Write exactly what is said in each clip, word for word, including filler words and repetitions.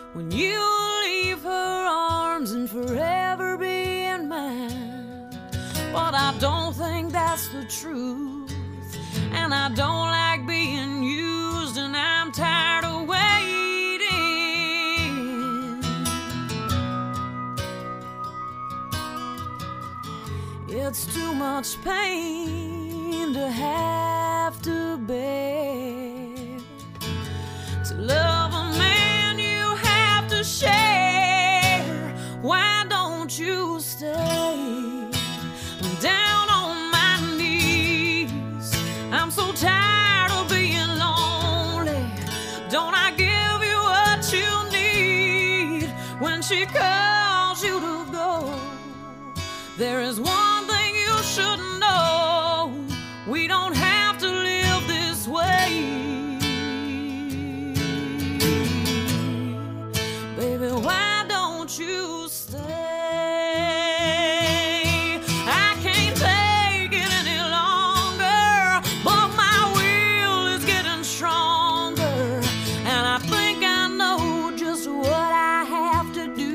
when you leave her arms and forever being mine. But I don't think that's the truth, and I don't like being used, and I'm tired of waiting. It's too much pain to have to bear, to love a man you have to share. Why don't you stay? I'm down on my knees, I'm so tired of being lonely. Don't I give you what you need when she calls you to go? There is one thing you should know, we don't have to live this way. Baby, why don't you stay? I can't take it any longer, but my will is getting stronger, and I think I know just what I have to do.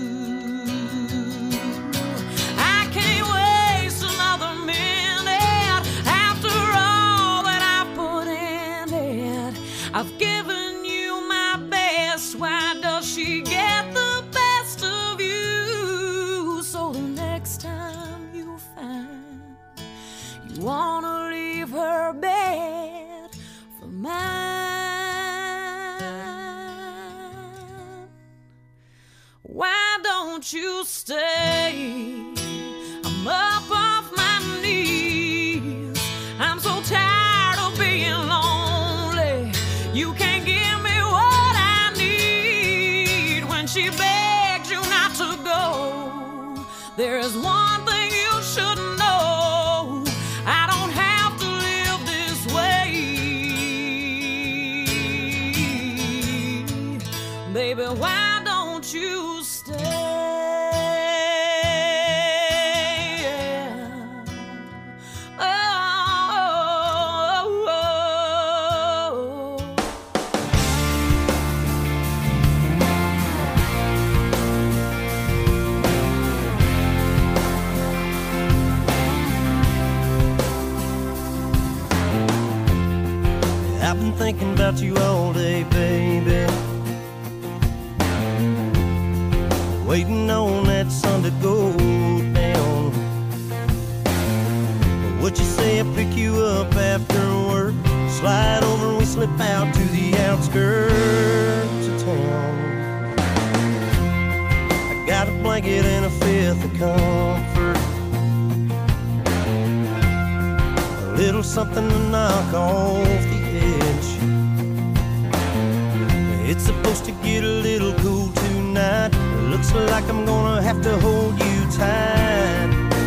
I can't waste another minute after all that I put in it. I've given you my best, why does she get the best of you? So the next time you find you wanna leave her bed for mine, why don't you stay? I'm up off my knees, I'm so tired of being lonely. You can't give me what I need when she begs you not to go. There is one thing you should know, I don't have to live this way. Baby, why don't you stay? Oh, oh, oh. I've been thinking about you all day, baby, waiting on that sun to go down. Would you say I pick you up after work? Slide over and we slip out to the outskirts of town. I got a blanket and a fifth of comfort, a little something to knock off the edge. It's supposed to get a little cool tonight. Looks like I'm gonna have to hold you tight.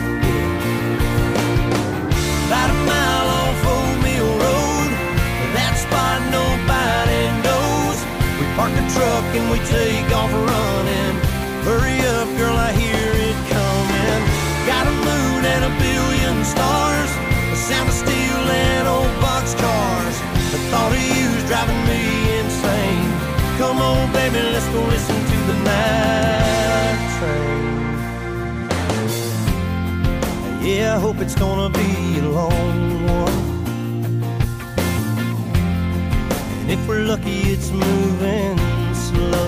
About a mile off Old Mill Road, that spot nobody knows. We park the truck and we take off running. Hurry up, girl, I hear it coming. Got a moon and a billion stars, the sound of steel and old boxcars. The thought of you's driving me insane. Come on, baby, let's go listen to the night train. Yeah, I hope it's gonna be a long one, and if we're lucky it's moving slow.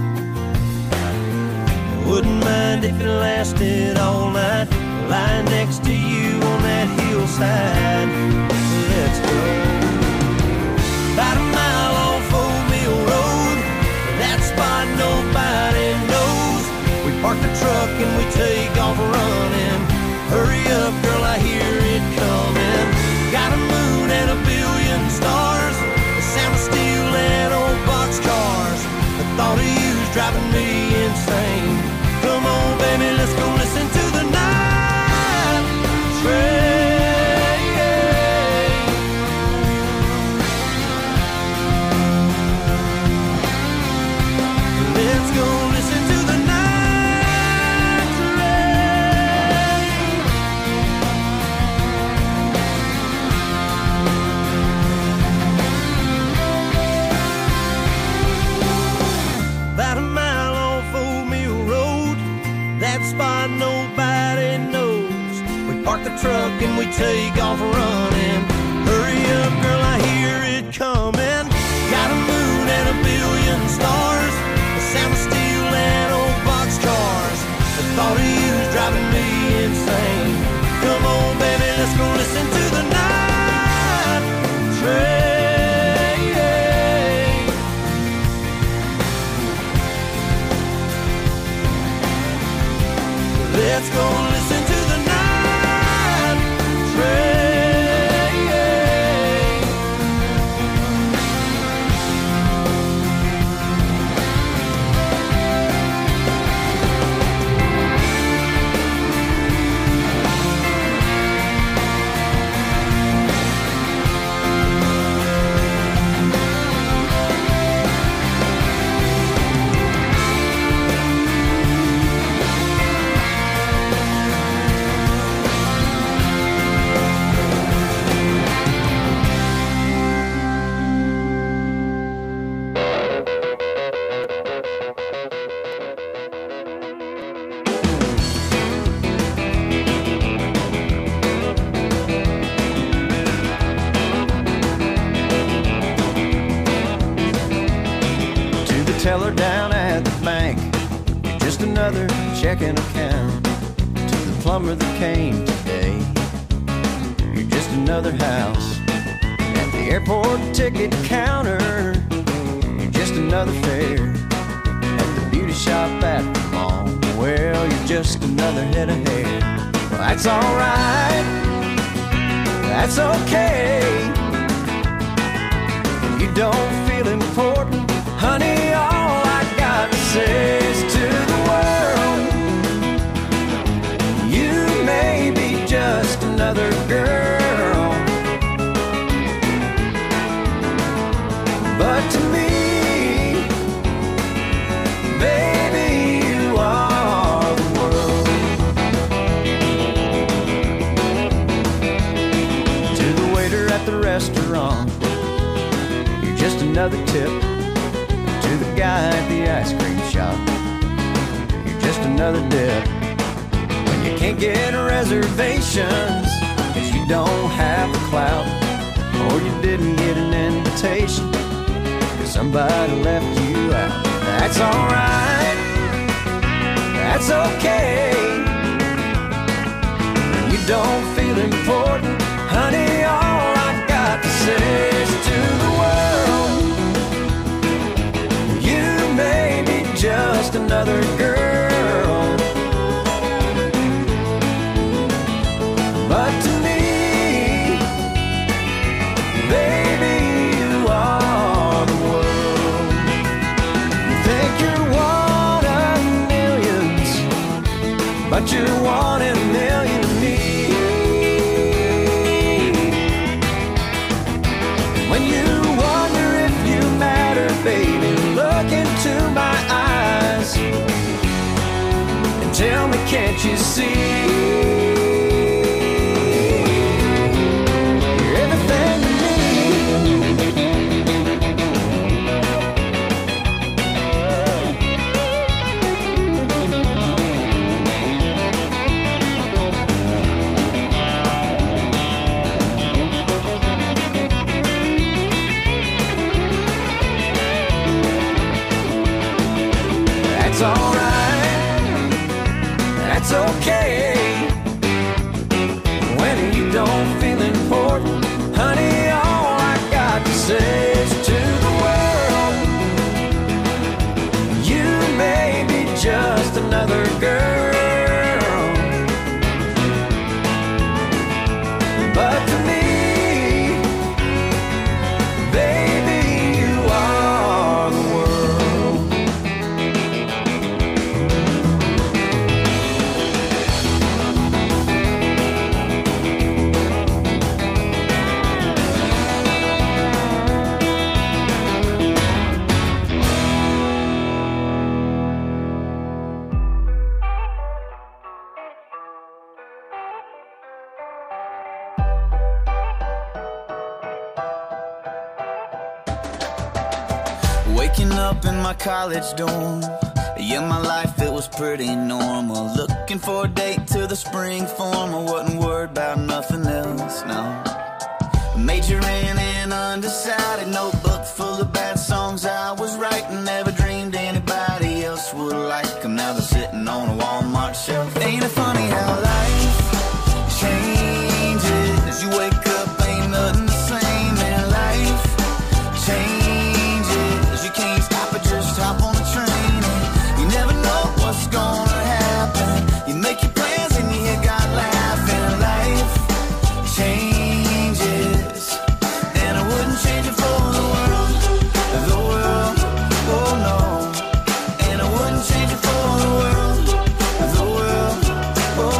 I wouldn't mind if it lasted all night, lying next to you on that hillside. Let's go. About a mile off Old Mill Road, that spot nobody knows. We park the truck and we take off running. Hurry up, girl, I hear it coming. Got a moon and a billion stars, the sound of steel and old boxcars. The thought of you's driving me insane. Come on, baby, let's go listen to the night train. truck and we take off running. Hurry up, girl, I hear it coming. Got a moon and a billion stars, the sound of steel and old boxcars. The thought of you's driving me insane. Come on, baby, let's go listen to the night train. Let's go listen to the night train. Teller down at the bank, you're just another checking account. To the plumber that came today, you're just another house. At the airport ticket counter, you're just another fare. At the beauty shop at the mall, well, you're just another head of hair. Well, that's alright, that's okay. You don't feel important, honey, all I got to say is to the world, you may be just another girl, but to me, baby, you are the world. To the waiter at the restaurant, you're just another tip. To the guy at the ice cream shop, you're just another dip. When you can't get reservations, cause you don't have the clout, or you didn't get an invitation, cause somebody left you out. That's alright, that's okay. When you don't feel important, honey, all I got to say is to the world, maybe just another girl, but to me, baby, you are the world. You think you're one of millions, but you're one in a million to me. When you wonder if you matter, baby, look into my eyes and tell me, can't you see? You're everything to me. That's alright, that's okay. When you don't feel important, honey, all I got to say is to the world, you may be just another girl, but to me, baby, you are the world. Waking up in my college dorm, Yeah, my life, it was pretty normal. Looking for a date to the spring form. I wasn't worried about nothing else, no. Majoring in undecided, notebook full of bad songs I was writing. Never dreamed anybody else would like them. Now they're sitting on a Walmart shelf. Ain't it funny how life changes? You wake up, ain't nothing the same. And life changes. You can't stop it, just hop on the train. And you never know what's gonna happen. You make your plans and you hear God laughing. Life changes, and I wouldn't change it for the world, the world, oh no. And I wouldn't change it for the world, the world, oh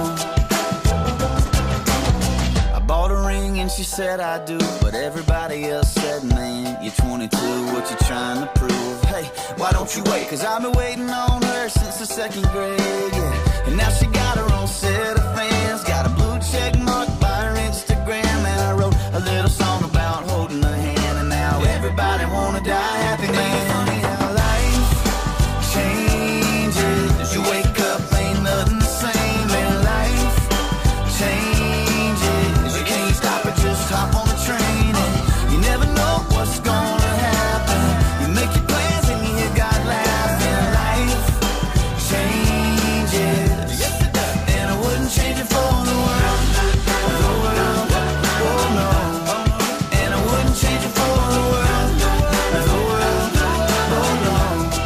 no. I bought a ring and she said I do, but everybody else said, man, you're twenty-two, what you trying to prove? Hey, why don't you wait? Cause I've been waiting on her since the second grade, yeah. And now she got her own set of fans, got a blue check mark by her Instagram. And I wrote a little song about holding her hand, and now everybody wanna die happy, man. Funny how life changes. You wake up, ain't nothing the same. And life changes. You can't stop it, just hop on the train. And you never know what's gonna happen. You make your plans and you hear God laughing. Life changes, and I wouldn't change it for the world, the world, oh no. And I wouldn't change it for the world, the world, oh no.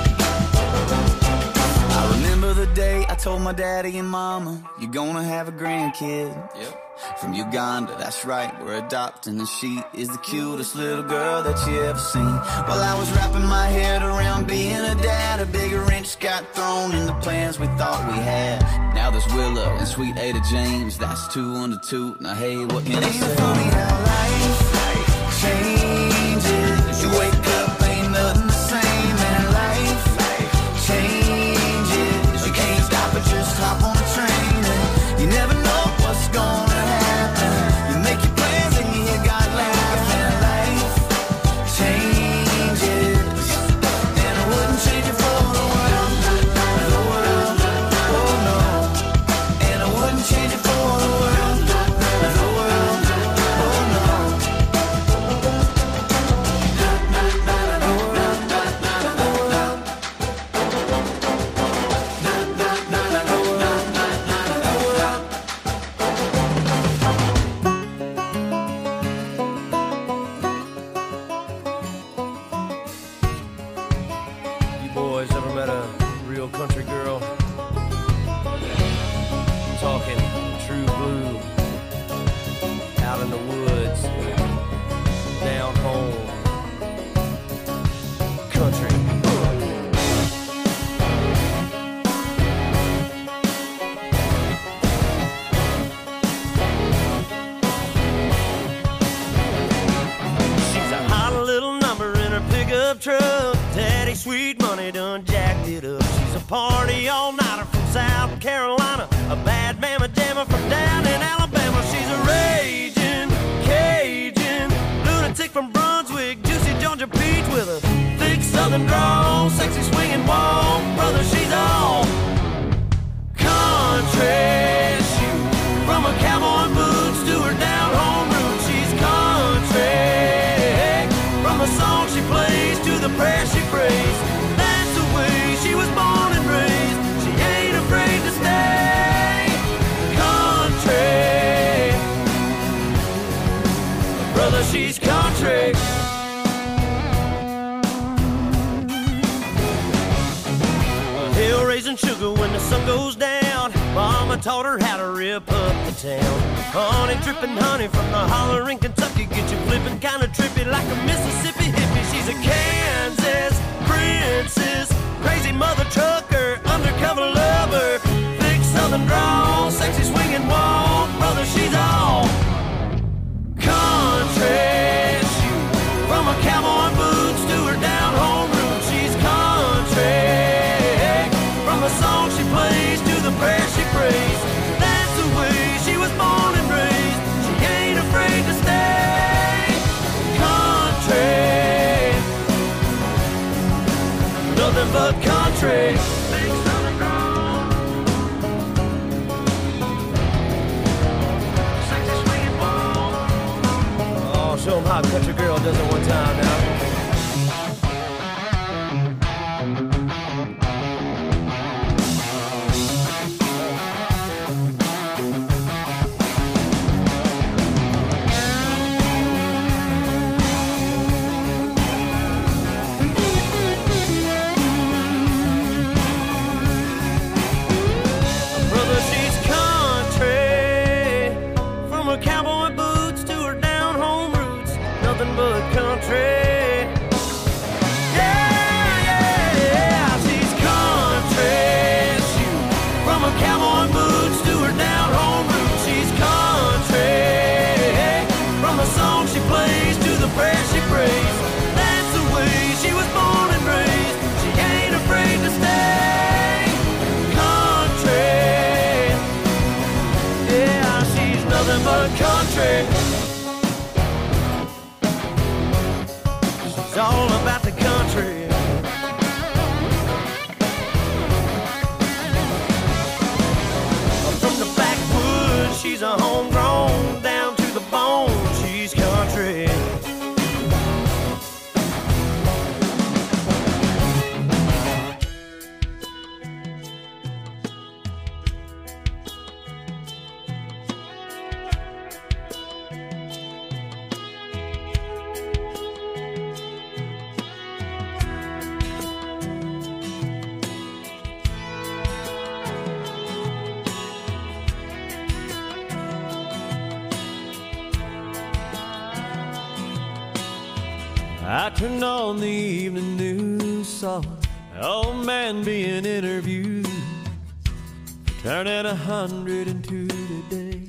I remember the day I told my daddy and mama, you're gonna have a grandkid. Yep. From Uganda, that's right, we're adopting, and she is the cutest little girl that you ever seen. While I was wrapping my head around being a dad, a bigger wrench got thrown in the plans we thought we had. Now there's Willow and sweet Ada James, that's two under two. Now hey, what can I say? Ain't it funny how life changes? You wake up, ain't nothing the same. And life changes. You can't stop it, just hop on the train. And you never know what's gonna happen. You make your plans and you hear God laughing. Life changes, and I wouldn't change it for the world, the world, oh no. And I wouldn't change it for the world, the world, oh no. You boys ever met a real country girl? I'm talking true blue, out in the woods, down home, country. She's a hot little number in her pickup truck. Daddy sweet money done jacked it up. She's a party all-nighter from South Carolina, a bad mama jammer from down in Alabama. She's a raging Cajun lunatic from Brunswick, juicy Georgia peach with a thick southern drawl, sexy swinging walk. Brother, she's all country. Shoot, from her cowboy boots to her down home roots, she's country. From the song she plays to the prayer she prays, that's the way she was born and raised. She ain't afraid to stay country. Brother, she's country. Hill raising sugar when the sun goes down. Mama taught her how to rip up the town. Honey dripping honey from the holler in Kentucky, get you flipping kinda trippy like a Mississippi hippie. She's a Kansas princess, crazy mother trucker, undercover lover, thick southern drawl, sexy swinging walk. Brother, she's all country. Shoot, from her cowboy boots to her down home roots, she's country. From the song she plays to the prayer she prays, that's the way she was born and raised. She ain't afraid to stay country. nothing but country. Oh, show them how a country girl does it one time now. It's all about the country. From the backwoods, she's a homegrown, down to the bone, she's country. I turned on the evening news, saw an old man being interviewed, turning a hundred and two today.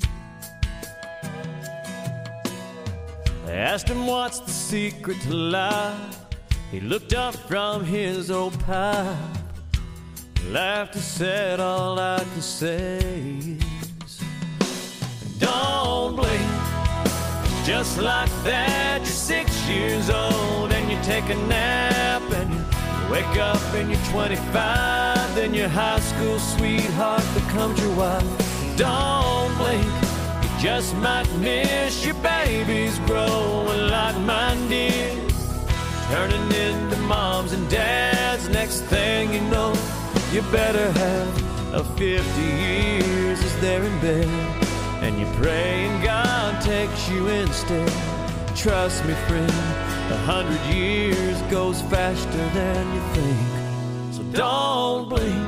They asked him what's the secret to life. He looked up from his old pipe, laughed and said, all I can say is, don't blink. Just like that, you're six years old and you take a nap and you wake up and you're twenty-five. Then your high school sweetheart becomes your wife. Don't blink, you just might miss your babies growing like mine did, turning into moms and dads. Next thing you know, you better have a fifty years as they're in bed, and you pray and God takes you instead. Trust me, friend, a hundred years goes faster than you think. So don't blink.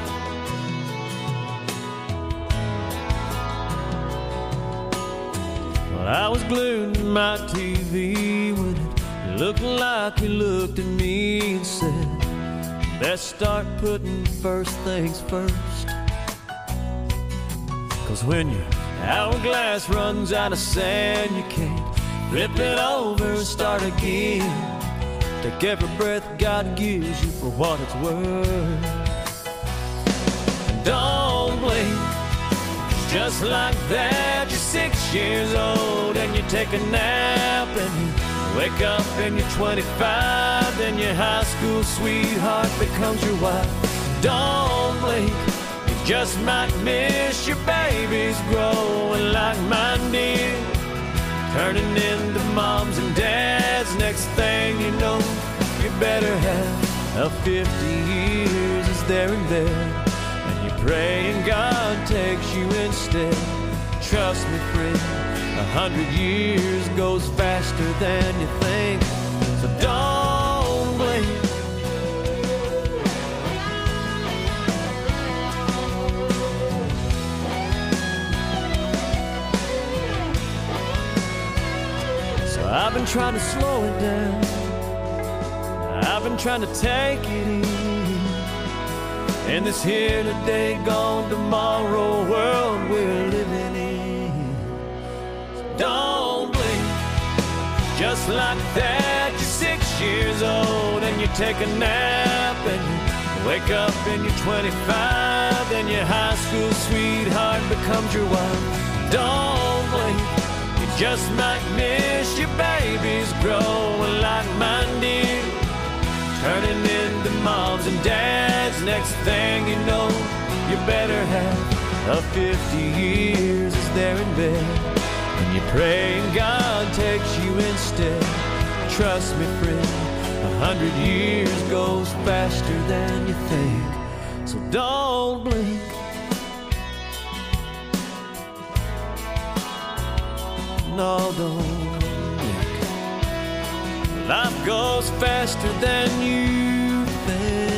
Well, I was glued to my T V when it looked like he looked at me and said, best start putting first things first. Cause when your hourglass runs out of sand, you can't flip it over and start again. Take every breath God gives you for what it's worth. Don't blink, just like that, you're six years old and you take a nap and you wake up and you're twenty-five. Then your high school sweetheart becomes your wife. Don't blink, just might miss your babies growing like mine did, turning into moms and dads. Next thing you know, you better have a fifty years as they're in bed, and you pray and God takes you instead. Trust me, friend, a hundred years goes faster than you think. So don't blink. I've been trying to slow it down, I've been trying to take it easy in this here today, gone tomorrow world we're living in. So don't blink, just like that, you're six years old and you take a nap and you wake up and you're twenty-five. Then your high school sweetheart becomes your wife. Don't blink, just might miss your babies growing like mine did, turning into moms And Dad's next thing you know, you better have a fifty years is there in bed. And you pray and God takes you instead. Trust me, friend, a hundred years goes faster than you think. So don't blink. No, don't blink. Life goes faster than you think.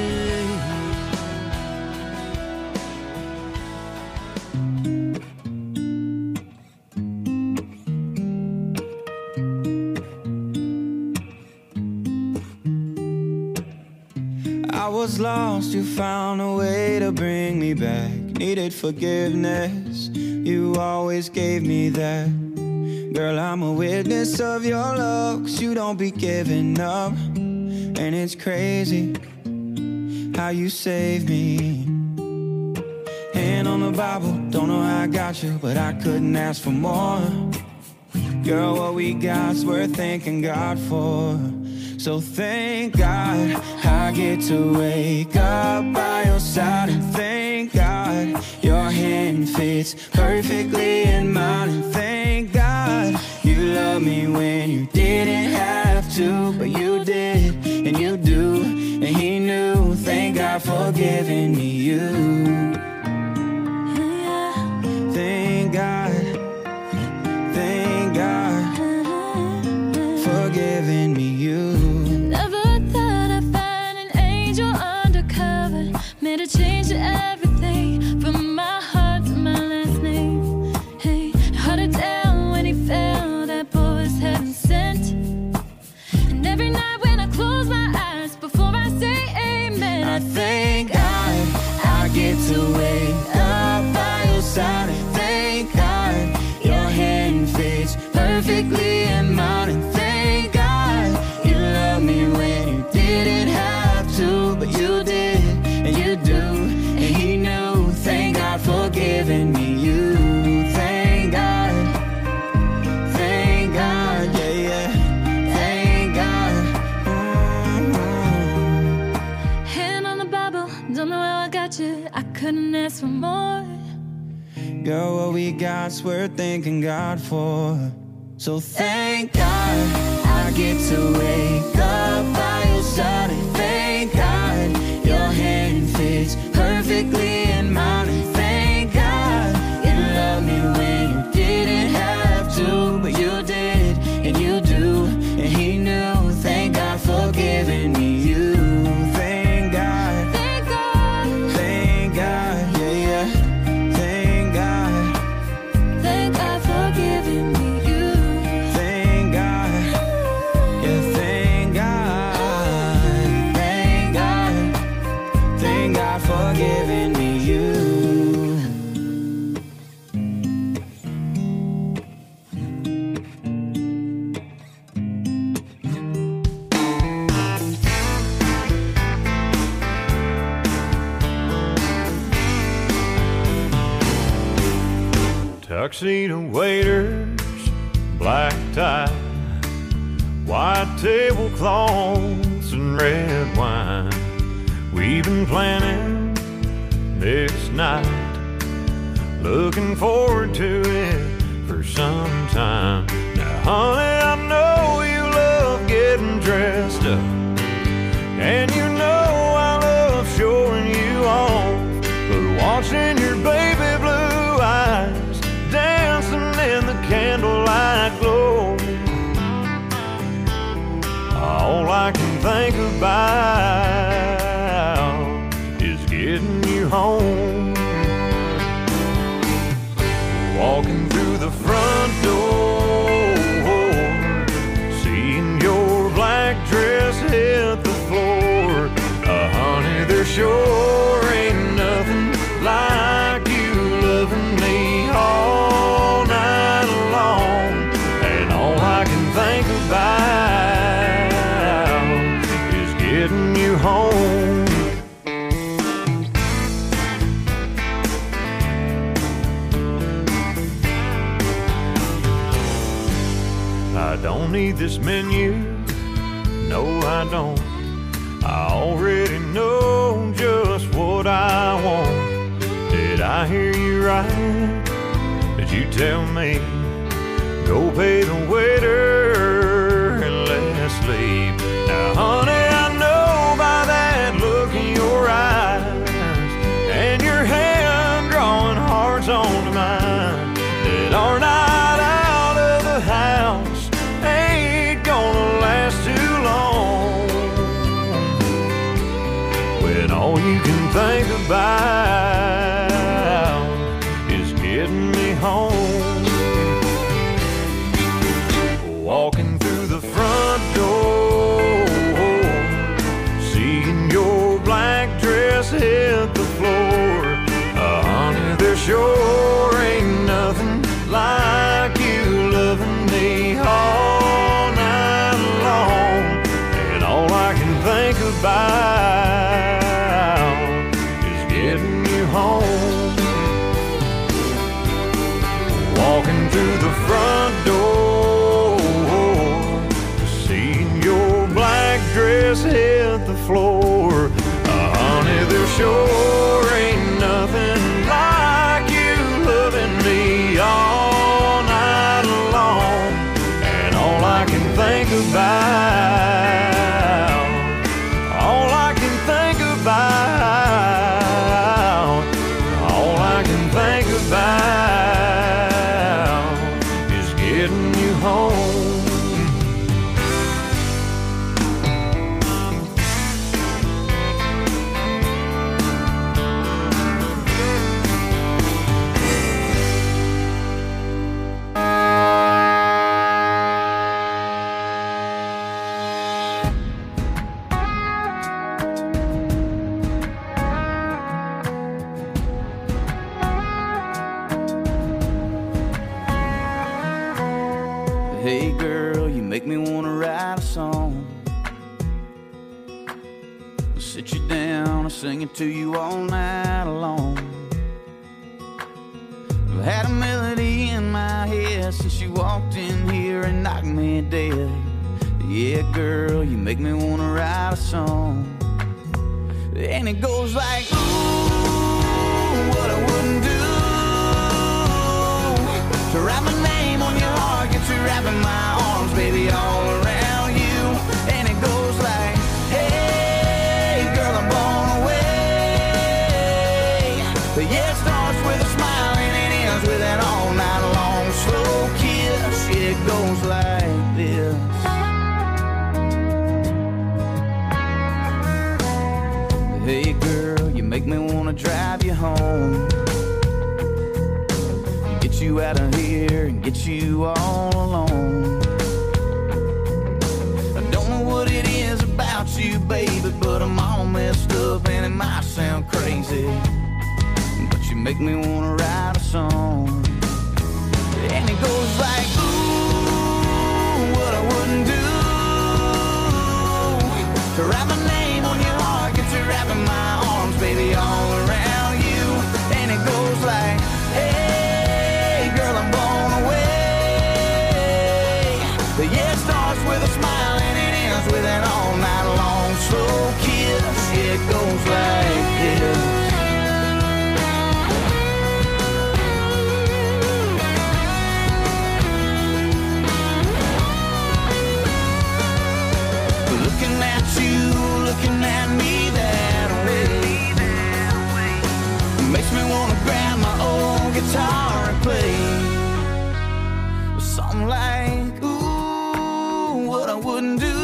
I was lost, you found a way to bring me back. Needed forgiveness, you always gave me that. Girl, I'm a witness of your love, 'cause you don't be giving up. And it's crazy how you saved me. Hand on the Bible, don't know how I got you, but I couldn't ask for more. Girl, what we got's worth thanking God for. So thank God I get to wake up by your side. And thank God your hand fits perfectly in mine. And thank God you love me when you didn't have to, but you did, and you do, and he knew. Thank God for giving me you. Thank God, thank God for giving me you. Made a change to everything, from my heart to my last name. Hey, held it down when he fell, that boy was heaven sent. And every night when I close my eyes, before I say amen, I thank God I get to wake up by your side. And thank God your hand fits perfectly in mine. And thank God you love me when you didn't have to, but you did, and you do, and he knew. Thank God for giving me you. Thank God, thank God, yeah, yeah. Thank God. Mm-hmm. Hand on the Bible, don't know how I got you, I couldn't ask for more. Girl, what we got's worth thanking God for. So thank God I get to wake up by your side. And thank God your hand fits perfectly in mine. And thank God you love me when you didn't have to, but you did, and you do, and he knew. Thank God for giving me you. Thank God, Thank God, thank God, yeah, yeah. Thank God, thank God for giving me you. thank God, yeah, thank God, thank God, thank God for giving me you. Tuxedo waiters, black tie, white tablecloths and red wine. We've been planning this night, looking forward to it for some time. Now, honey, I know you love getting dressed up, and you know I love showing you off, but watching your baby blue eyes dancing in the candlelight glow, all I can think about is getting you home. Walking through the front door, seeing your black dress hit the floor. Uh, honey, there sure ain't nothing like you loving me all night long. And all I can think about is getting you home. I don't need this menu, no I don't. I already know tell me, go pay the waiter and let's leave. Now, honey, I know by that look in your eyes and your hand drawing hearts onto mine that our night out of the house ain't gonna last too long. When all you can think about is getting me home. Walking through the front door, seeing your black dress hit the floor. Uh, honey, there sure ain't nothing like you loving me all night long. And all I can think about is getting you home. Walking through the front door, seeing your black dress hit the floor. Uh, honey, there sure ain't nothing like you loving me all night long. And all I can think about, all I can think about, all I can think about is getting you home. Hey girl, you make me wanna write a song. I'll sit you down and sing it to you all night long. I've had a melody in my head since you walked in here and knocked me dead. Yeah, girl, you make me wanna write a song. And it goes like, ooh, what I wouldn't do to write my name on your heart, get you wrapping my arms, baby, all around you. And it goes like, hey, girl, I'm blown away. But yeah, it starts with a smile and it ends with an all night long slow kiss. Yeah, it goes like this. Hey, girl, you make me wanna drive you home, get you out of here and get you all alone. I don't know what it is about you, baby, but I'm all messed up and it might sound crazy, but you make me wanna write a song. And it goes like, ooh, what I wouldn't do to write my name on your heart, get you wrapping my arms, baby, all around you. And it goes like, hey, girl, I'm blown away. But yeah, it starts with a smile and it ends with an all night long slow kiss. Yeah, it goes like this. Looking at you, looking at me that way, makes me wanna grab my old guitar and play something like, ooh, what I wouldn't do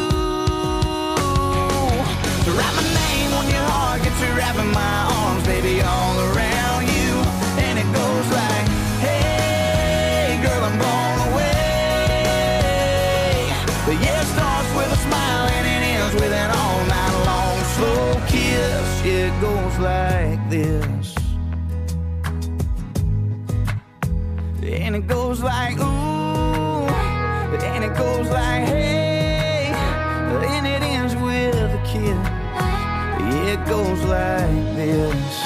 to write my name on your heart, get you wrapping my arms, baby, all around you. And it goes like, hey, girl, I'm blown away. But yeah, it starts with a smile and it ends with an all night long slow kiss. Yeah, it goes like this. And it goes like, ooh, and it goes like, hey, and it ends with a kiss. Yeah, it goes like this.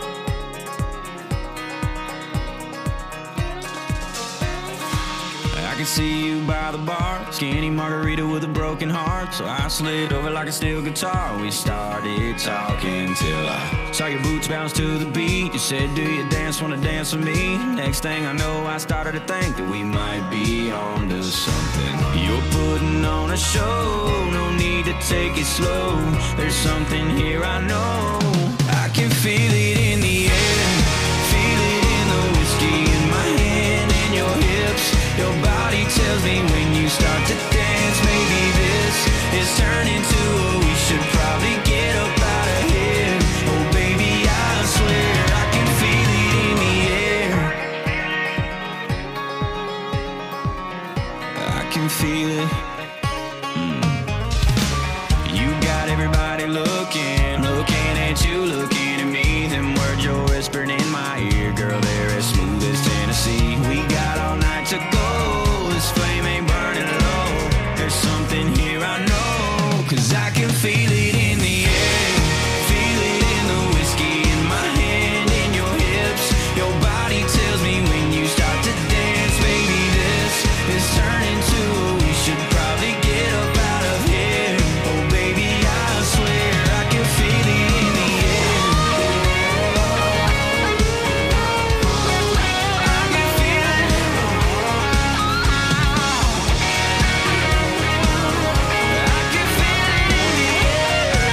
I I can see you by the bar, skinny margarita with a broken heart. So I slid over like a steel guitar. We started talking till I saw your boots bounce to the beat. You said, do you dance, wanna dance with me? Next thing I know, I started to think that we might be on to something. You're putting on a show, no need to take it slow. There's something here I know. I can feel it in the air, feel it in the whiskey in my hand and your hips. Your body tells me when you start to dance, maybe this is turning to a we should probably get up out of here. Oh baby, I swear I can feel it in the air. I can feel it. Mm. You got everybody looking, looking at you, looking at me. Them words you're whispering in my ear, girl, they're as smooth as Tennessee. We got all night to go, this flame ain't burning low. There's something here I know, cause I can feel it in the air, feel it in the whiskey in my hand and your hips. Your body tells me when you start to dance, baby, this is turning to a we should probably get up out of here. Oh baby, I swear I can feel it in the air. I can feel it. I can feel it in the air.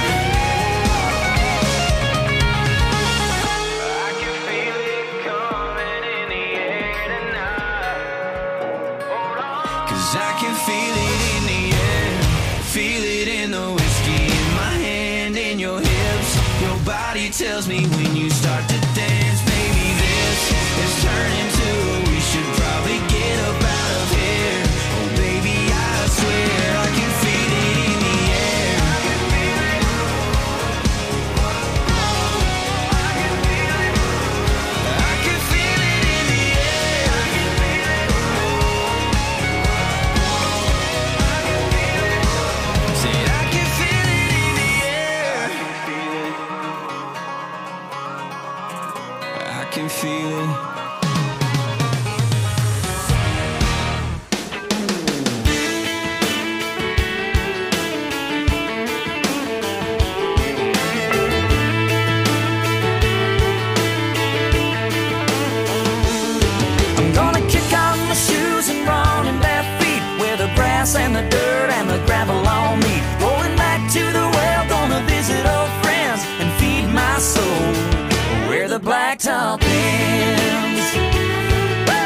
I can feel it coming in the air tonight. Hold on. Cause I can feel it in the air, feel it in the whiskey in my hand and your hips. Your body tells me when you start to dance, baby, this is turning to we should probably get up out of here. Oh baby, I swear I can feel it in the air. I can feel it. I can feel it. I can feel it in the air. I can feel it. I can feel it. Said I can feel it in the air. I can feel it. I can feel it. I'm gonna kick off my shoes and run in bare feet, where the grass and the dirt and the gravel all meet. Rolling back to the well, gonna visit old friends and feed my soul where the blacktop ends. Woo!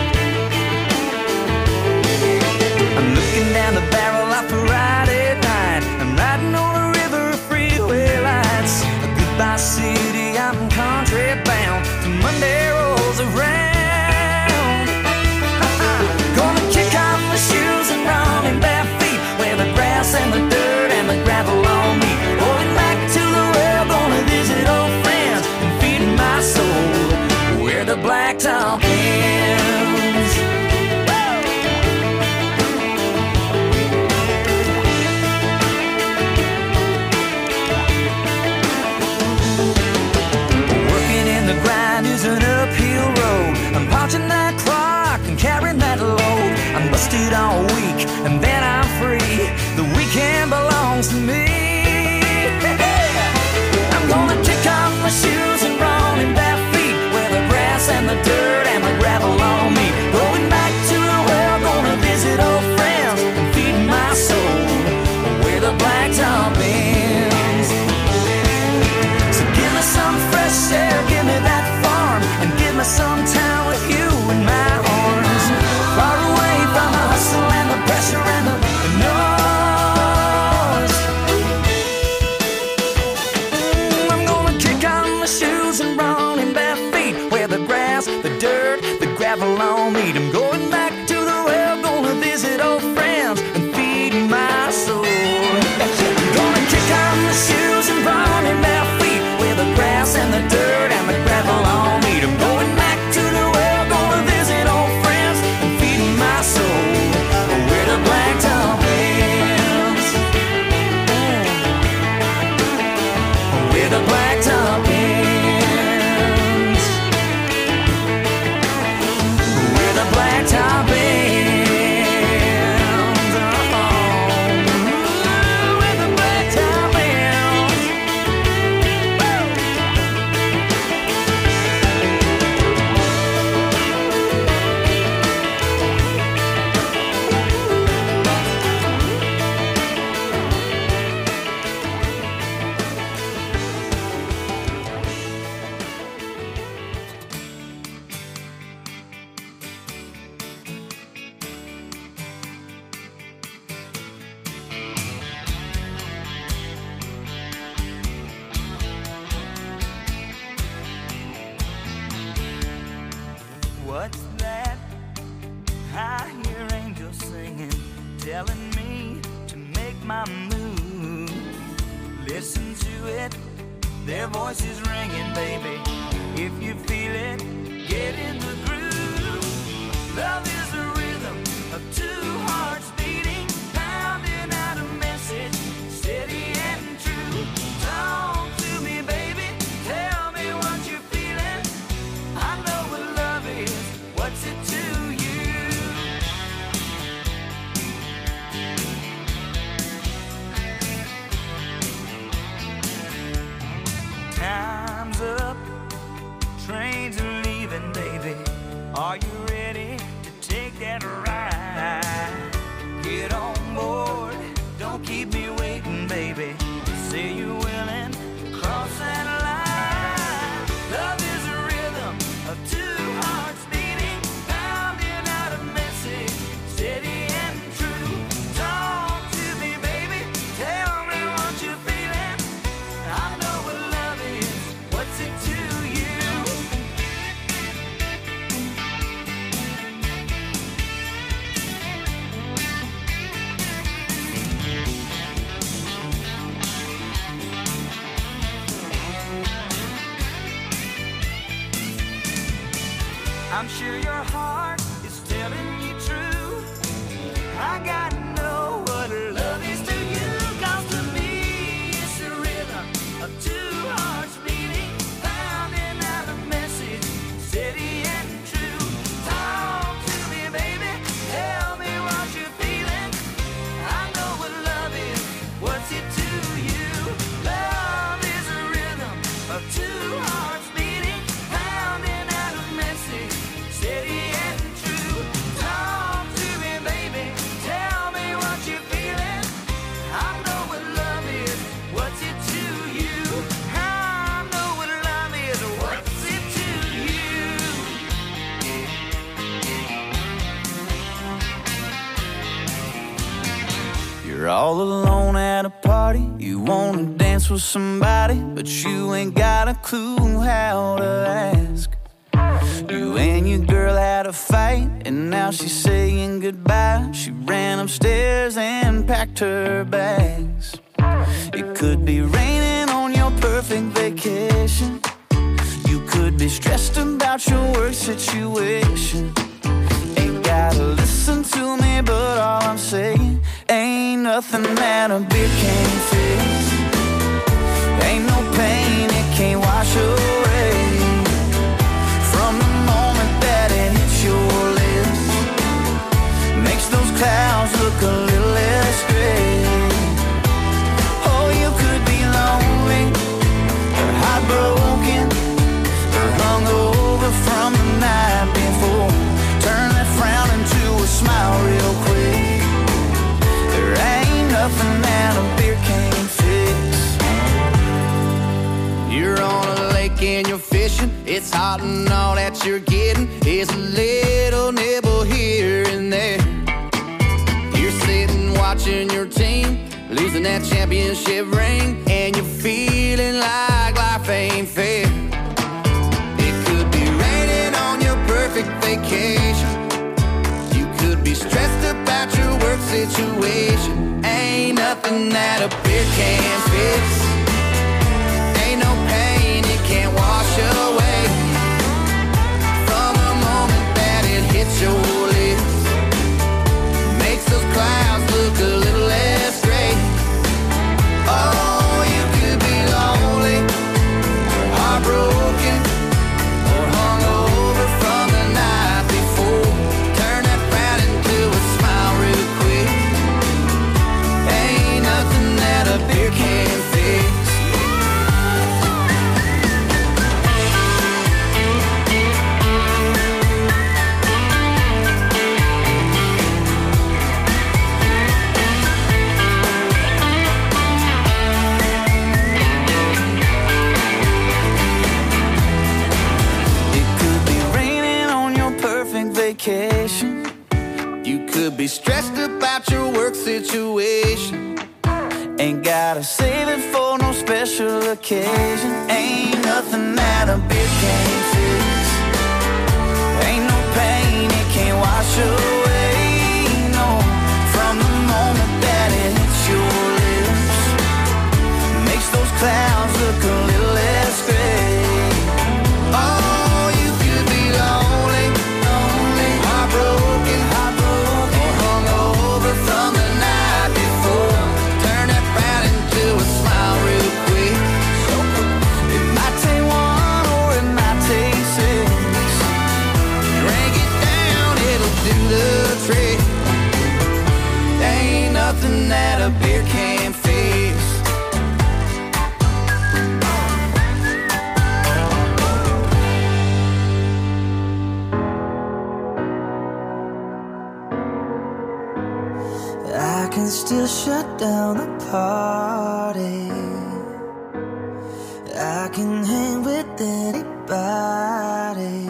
I'm looking down the barrel of a Friday night. I'm riding on a river of freeway lights. A goodbye city, I'm country bound. Monday rolls around. Gonna kick off my shoes and run in bare feet, where the grass and the dirt and the gravel all meet. Rolling back to the well, gonna visit old friends and feed my soul where the blacktop ends. Woo! telling me to make my move. Listen to it, their voices ringing, baby. If you feel it, get in the groove. Love is a rhythm of two hearts beating, pounding out a message, steady and true. Talk to me, baby, tell me what you're feeling. I know what love is, what's it to you? Time's up, trains are leaving, baby. Are you ready to take that ride? Get on board, don't keep me waiting, baby. Say you're willing to cross that line. Love is a rhythm of two hearts beating, pounding out a message, steady and true. Talk to me, baby, tell me what you're feeling. I know what love is, what's it to you? I'm sure your heart is telling you true. I gotta know what love is to you. 'Cause to me it's the rhythm of two hearts beating, pounding out a message, steady and true. Talk to me, baby, tell me what you're feeling. I know what love is, what's it to you? Love is a rhythm of two hearts beating, pounding out a message, steady and true. Talk to me, baby, tell me what you're feeling. I know what love is, what's it to you? I know what love is, what's it to you? You're all alone at a party, you wanna dance with somebody, but you ain't got a clue how to ask. You and your girl had a fight, and now she's saying goodbye. She ran upstairs and packed her bags. It could be raining on your perfect vacation. You could be stressed about your work situation. Ain't gotta listen to me, but all I'm saying, ain't nothing that a beer can't fix. Ain't no pain it can't wash away. From the moment that it hits your lips, makes those clouds look a little less gray. Oh, you could be lonely, or heartbroken, or hungover from the night before. Turn that frown into a smile real quick. There ain't nothing that a beer can't fix. You're on a lake and you're fishing, it's hot and all that you're getting is a little nibble here and there. You're sitting watching your team losing that championship ring, and you're feeling like life ain't fair. It could be raining on your perfect vacation. You could be stressed about your work situation. Ain't nothing that a beer can't fix. Ain't no pain it can't wash away. From the moment that it hits your lips, makes those clouds look a little less gray. Oh, you could be lonely, or heartbroken, or hungover from the night before. Turn that frown into a smile real quick. Ain't nothing that a beer can't fix. Vacation. You could be stressed about your work situation. Ain't gotta save it for no special occasion. Ain't nothing that a beer can't fix. Ain't no pain it can't wash away. No, from the can still shut down the party. I can hang with anybody.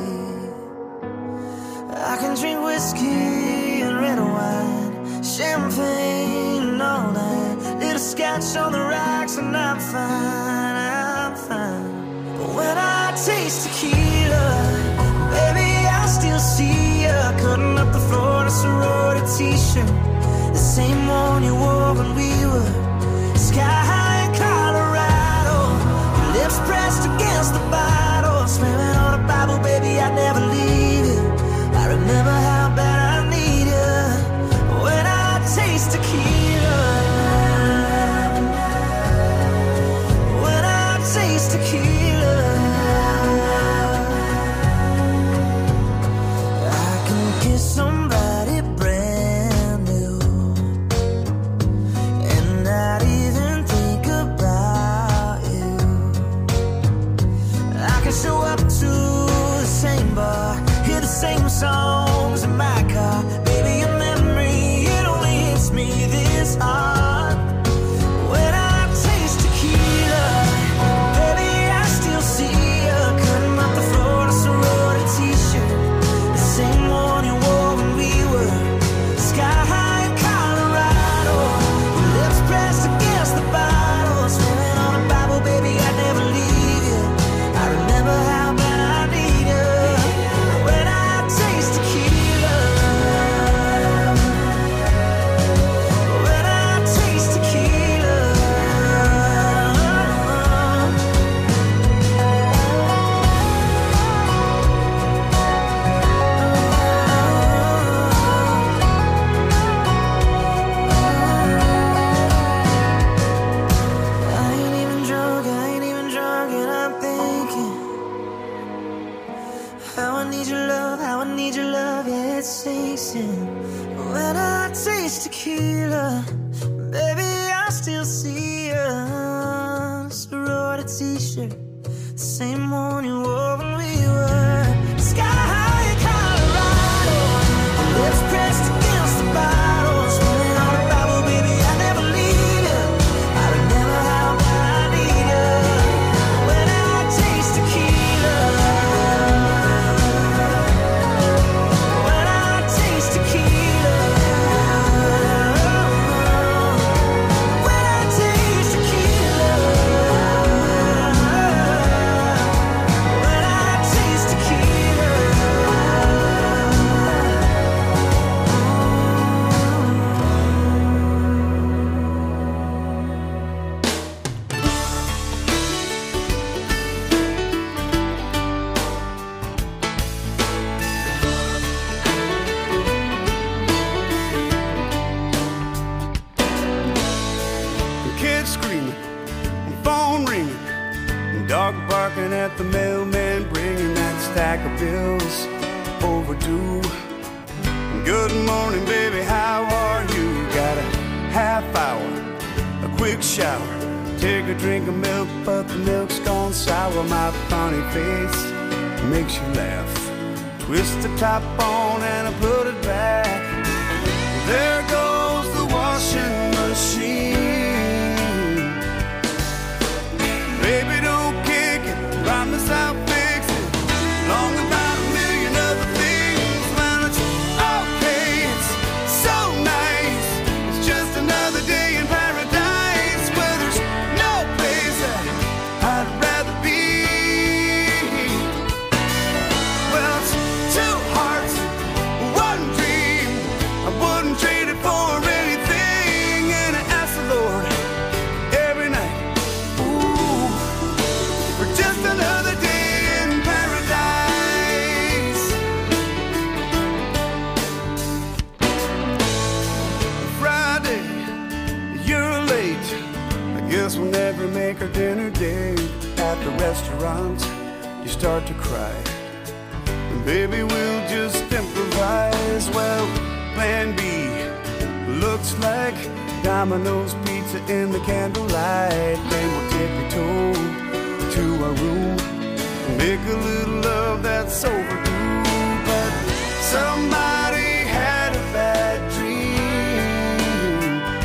I can drink whiskey and red wine, champagne and all night, little scotch on the rocks, and I'm fine, I'm fine. But when I taste tequila, baby, I still see ya cutting up the Florida sorority t-shirt, the same one you wore when we were sky high in Colorado. Your lips pressed against the bottle, swearing on a Bible, baby, I'd never leave you. I remember how bad I need you when I taste tequila. When I taste tequila, I can kiss somebody brand new and not even think about you. I can show up to the same bar, hear the same songs in my car. Baby, your memory, it only hits me this hard. When I taste tequila, baby, I still see you cutting up the Florida sorority t-shirt, the same one you wore when we were sky high in Colorado. Your lips pressed against the bottle, swimming on a Bible, baby, I'd never leave you. I remember how bad I need you when I taste tequila. When I taste tequila. I ain't even drunk, I ain't even drunk, and I'm thinking how I need your love, how I need your love, yeah, it sinks in. When I taste tequila, baby, I still see ya sorority t-shirt, the same one you wore when we were sky high in Colorado. Lips pressed against the bottle, swimming on a Bible, baby, I never leave you. I remember how bad I need you when I taste tequila. When I taste tequila. When I taste tequila. When I taste tequila. Kids screaming, phone ringing, dog barking at the mailman, bringing that stack of bills overdue. Good morning, baby, how are you? Got a half hour, a quick shower, take a drink of milk, but the milk's gone sour. My funny face makes you laugh. Twist the top on and I put it back. There goes the washing machine. Baby, don't kick it, promise I'll fix it. Long about a million other things, man, it's okay, it's so nice. It's just another day in paradise where there's no place that I'd rather be. Well, it's two hearts, one dream. I wouldn't trade it for anything, and I ask the Lord every night, ooh, for just another day in paradise. Friday, you're late. I guess we'll never make our dinner date. At the restaurant, you start to cry. And baby, we'll just improvise. Well, plan B looks like Domino's pizza in the candlelight. Then we'll tippy-toe to our room and make a little love that's overdue. But somebody had a bad dream.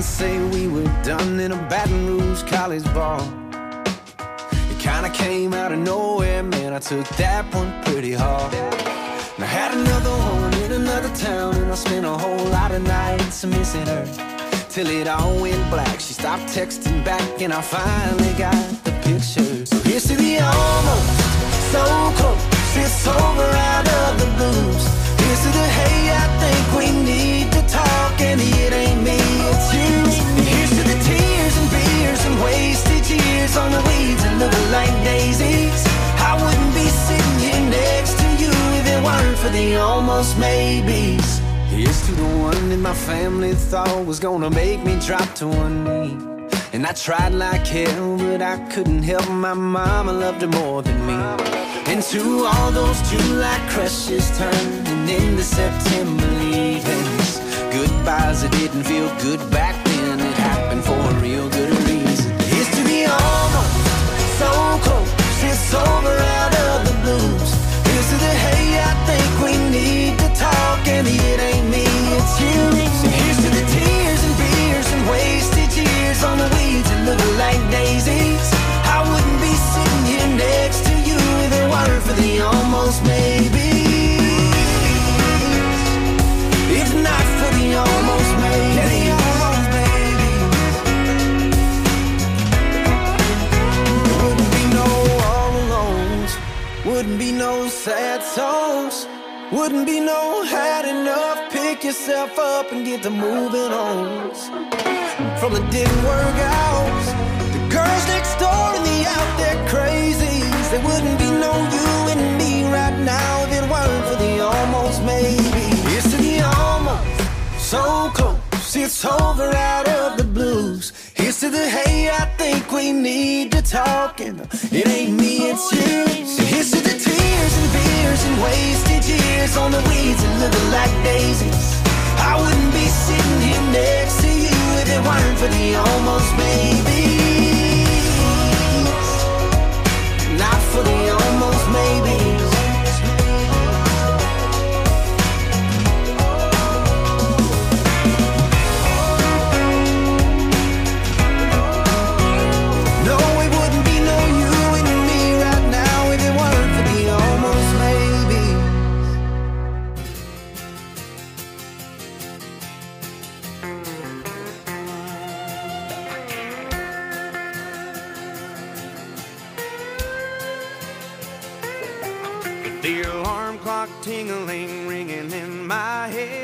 say we were done in a Baton Rouge college bar. It kinda came out of nowhere, man, I took that one pretty hard. And I had another one in another town, and I spent a whole lot of nights missing her, till it all went black. She stopped texting back, and I finally got the picture. So here's to the almost, so close, it's over out of the blues. Here's to the hey, I think we need to talk, and it ain't me, it's you. And here's to the tears and beers and wasted years on the weeds that look like daisies. I wouldn't be sitting here next to you if it weren't for the almost maybes. Here's to the one that my family thought was gonna make me drop to one knee. And I tried like hell, but I couldn't help my mama loved her more than me. And to all those July crushes turning into September leavings, goodbyes that didn't feel good back then, it happened for a real good reason. Here's to the almost, so close, it's over out of the blues. Here's to the hey, I think we need to talk, and it ain't me, it's you. So here's to the tears and beers and wasted years on the weeds that look like daisies. I wouldn't be sitting here next to you if it weren't for the almost maybes. If not for the almost maybes. There wouldn't be no all alones, wouldn't be no sad songs, wouldn't be no had enough, pick yourself up and get to moving on. From the didn't work out, the girls next door and the out there crazies, there wouldn't be no you and me right now if it weren't for the almost maybe. It's to the almost, so close, it's over out of the blues. Here's to the hey, I think we need to talk, and it ain't me, it's you. So here's to the tears and beers and wasted years on the weeds that look like daisies. I wouldn't be sitting here next to you if it weren't for the almost maybes. Not for the almost maybes. No, it wouldn't be no you and me right now if it weren't for the almost maybes. The alarm clock ting-a-ling, ringing in my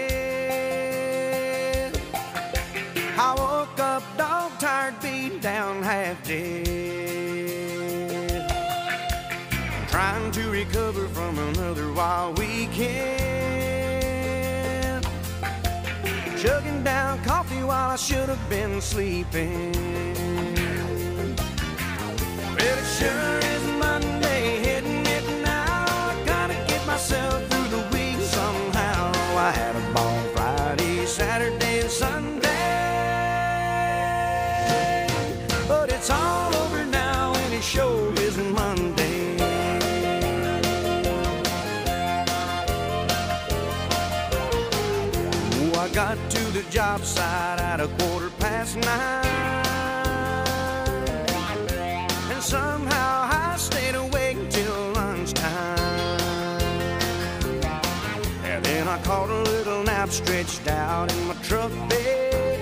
head. I woke up dog-tired, beat down, half dead, trying to recover from another wild weekend, chugging down coffee while I should have been sleeping. Well, it sure is Monday, hitting it now. I gotta get myself through the week somehow. I had a ball Friday, Saturday, and Sunday, but it's all over now, and it sure isn't Monday. Oh, I got to the job site at a quarter past nine, and somehow I stayed awake till lunchtime. And then I caught a little nap stretched out in my truck bed,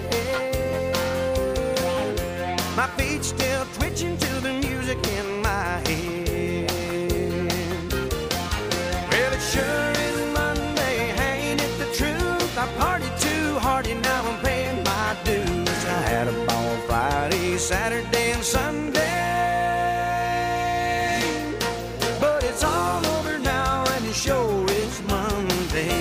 my feet still twitching to the music in my head. Well, it sure is Monday, ain't it the truth? I partied too hard and now I'm paying my dues. I had a ball Friday, Saturday, and Sunday, but it's all over now, and it sure is Monday.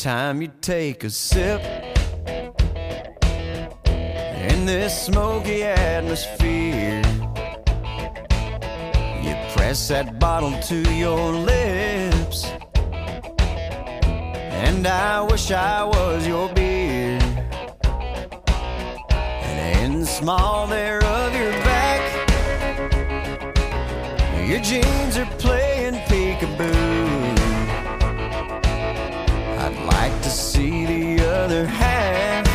time you take a sip in this smoky atmosphere, you press that bottle to your lips, and I wish I was your beer. And in the small there of your back, your jeans are playing peekaboo. I'd like to see the other half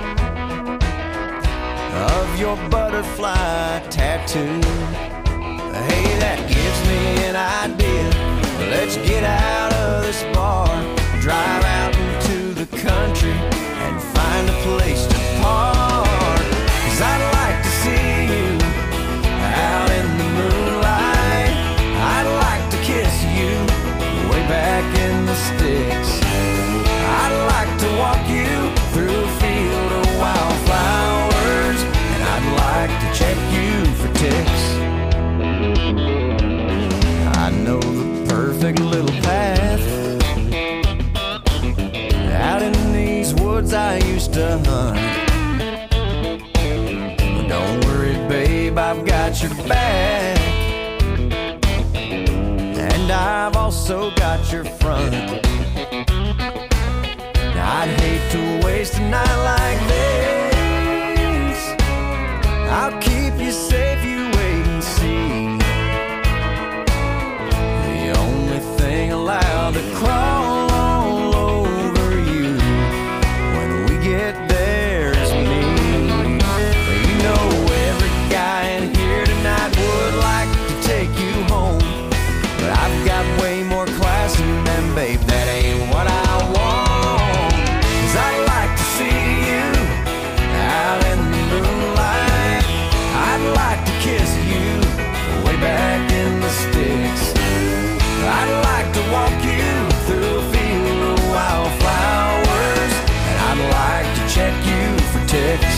of your butterfly tattoo. Hey, that gives me an idea. Let's get out of this bar, drive out into the country, and find a place to park. 'Cause I'd like to see you out in the moonlight. I'd like to kiss you way back in the sticks. I'd like to walk you through a field of wildflowers, and I'd like to check you for ticks. I know the perfect little path out in these woods I used to hunt. But don't worry, babe, I've got your back, and I've also got your front. I'd hate to waste a night like this. I'll keep you safe, you wait and see. The only thing allowed to crawl all over you when we get there is me. You know every guy in here tonight would like to take you home, but I've got way more class than them, babe, that ain't what I want. I'd like to see you out in the moonlight. I'd like to kiss you way back in the sticks. I'd like to walk you through a field of wildflowers, and I'd like to check you for ticks.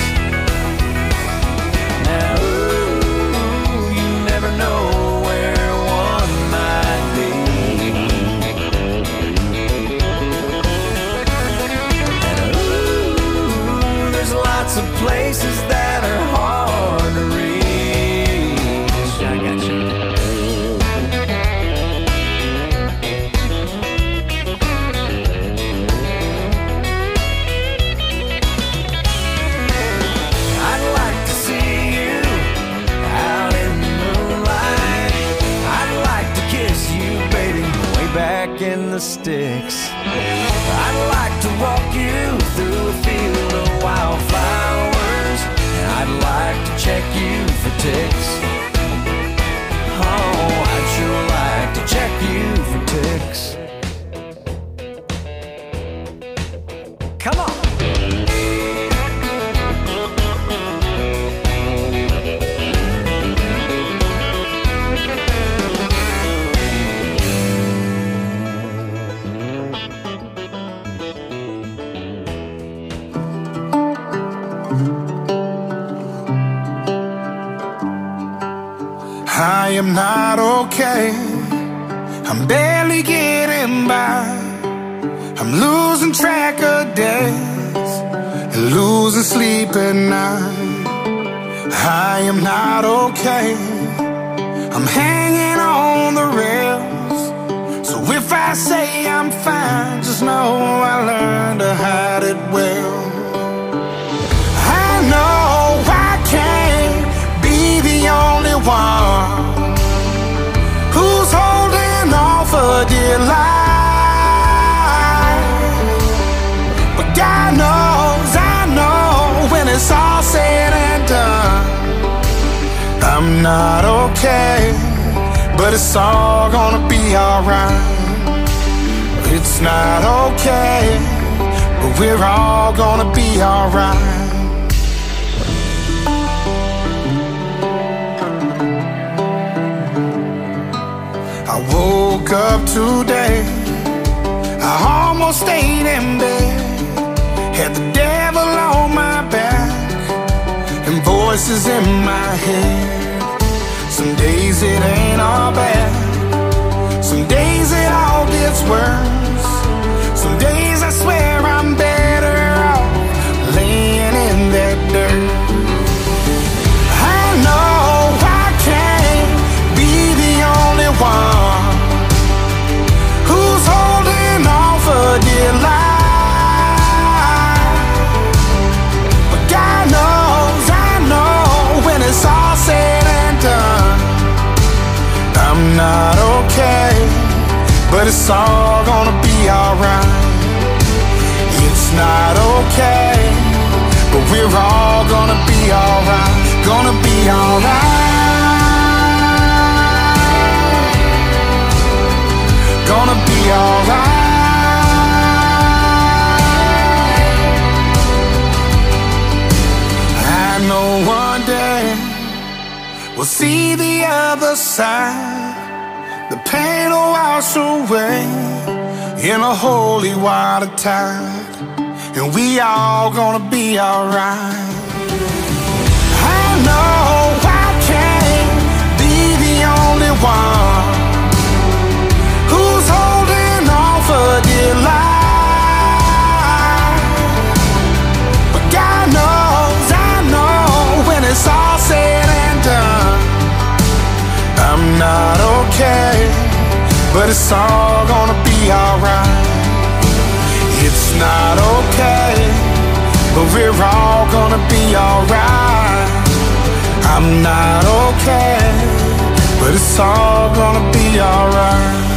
Now, ooh, you never know where one might be. Lots of places that are hard to reach. I got you. I'd like to see you out in the moonlight. I'd like to kiss you, baby, way back in the sticks. I'd like to walk you through a field of wildflowers, and I'd like to check you for ticks. Oh, I'd sure like to check you for ticks. Come on! I am not okay. I'm barely getting by. I'm losing track of days and losing sleep at night. I am not okay. I'm hanging on the rails. So if I say I'm fine, just know I learned to hide it well. I know I can't be the only one who's holding on for dear life. But God knows, I know, when it's all said and done, I'm not okay, but it's all gonna be alright. It's not okay, but we're all gonna be alright. I woke up today, I almost stayed in bed, had the devil on my back and voices in my head. Some days it ain't all bad, some days it all gets worse. Some days I swear but it's all gonna be alright. It's not okay, but we're all gonna be alright. Gonna be alright. Gonna be alright. I know one day we'll see the other side. The pain will wash away in a holy water tide, and we all gonna be alright. I know I can't be the only one who's holding on for dear life, but God knows, I know, when it's all said and done, I'm not okay, but it's all gonna be alright. It's not okay, but we're all gonna be alright. I'm not okay, but it's all gonna be alright.